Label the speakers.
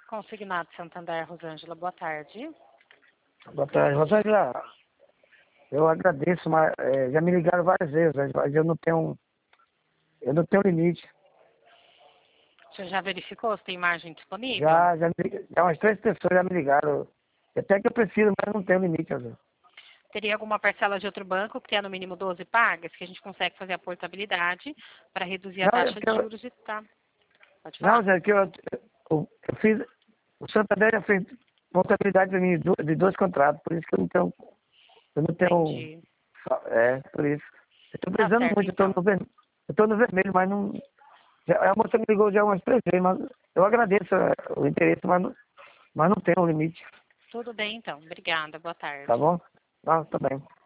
Speaker 1: Consignado Santander, Rosângela, boa tarde.
Speaker 2: Boa tarde, Rosângela. Eu agradeço, mas já me ligaram várias vezes, mas eu não tenho limite.
Speaker 1: O senhor já verificou se tem margem disponível?
Speaker 2: Já umas 3 pessoas já me ligaram. Até que eu preciso, mas não tenho limite, Rosângela.
Speaker 1: Teria alguma parcela de outro banco que tenha no mínimo 12 pagas, que a gente consegue fazer a portabilidade para reduzir a taxa de juros e tá. Pode falar?
Speaker 2: Não, Zé, que eu fiz. O Santander já fez portabilidade para mim de 2 contratos, por isso que eu não tenho.
Speaker 1: Entendi.
Speaker 2: Por isso. Eu estou
Speaker 1: Tá
Speaker 2: precisando
Speaker 1: certo,
Speaker 2: muito,
Speaker 1: então.
Speaker 2: eu estou no vermelho, mas não. A moça me ligou já umas 3 vezes, mas eu agradeço o interesse, mas não tenho limite.
Speaker 1: Tudo bem, então. Obrigada. Boa tarde.
Speaker 2: Tá bom? Não, tá bem.